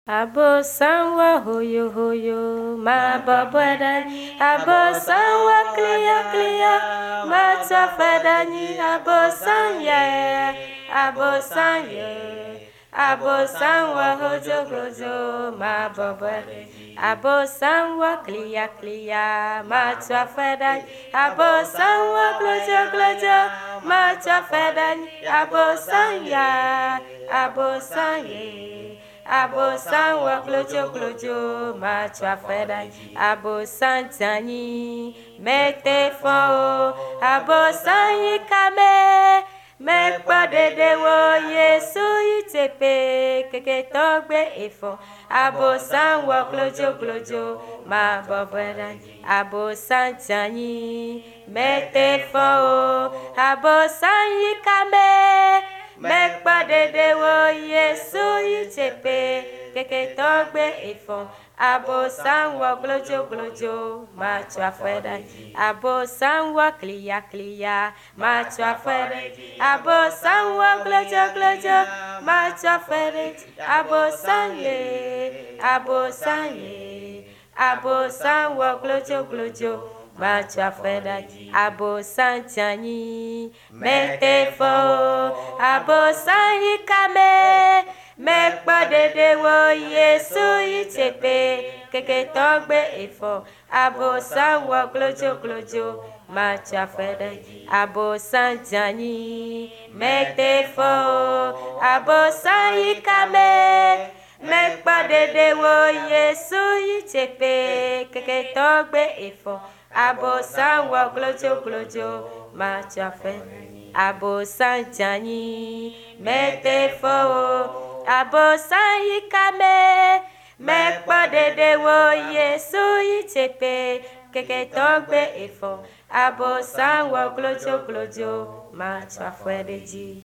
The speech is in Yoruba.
Abo sanwa hoyo hoyo ma babadani. Abo sanwa clear clear ma tafadani. Abo sanye, abo sanye. Abo sanwa hojo hojo ma babadani. Abo sanwa clear clear ma tafadani. Abo sanwa glojo glojo ma tafadani. Abo sanya, abo sanye. Abo sanwa klojo klojo ma chafeda. Abo santani mete fo. Abo sanyi kame me padede wo Yesu itepe keke togbe efo. Abo sanwa klojo klojo ma babeda. Abo santani mete fo. Abo sanyi kame Mekpa dede wo Yesu itepe keke togbe efon. Abo sanwa glojo glojo ma chafeda. Abo sanwa clear clear ma chafeda. Abo sanwa glojo glojo ma chafeda. Abo sanye, abo sanye. Abo sanwa glojo glojo ma chafeda. Abo santani mete fo. Abo sanyi kame mekpa dede wo Yesu itepe keke togbe efo. Abo sanwa glojo glojo ma chafeda. Abo santani mete fo. Abo sanyi kame mekpa dede wo Yesu itepe keke togbe efo. Abo sanwa glojo glojo ma chafeda. Abo santani mete fo. Abo sanyi kame mekpa dede wo Yesu itepe keke togbe efo. Abo sanwa glojo glojo ma chafeda ji.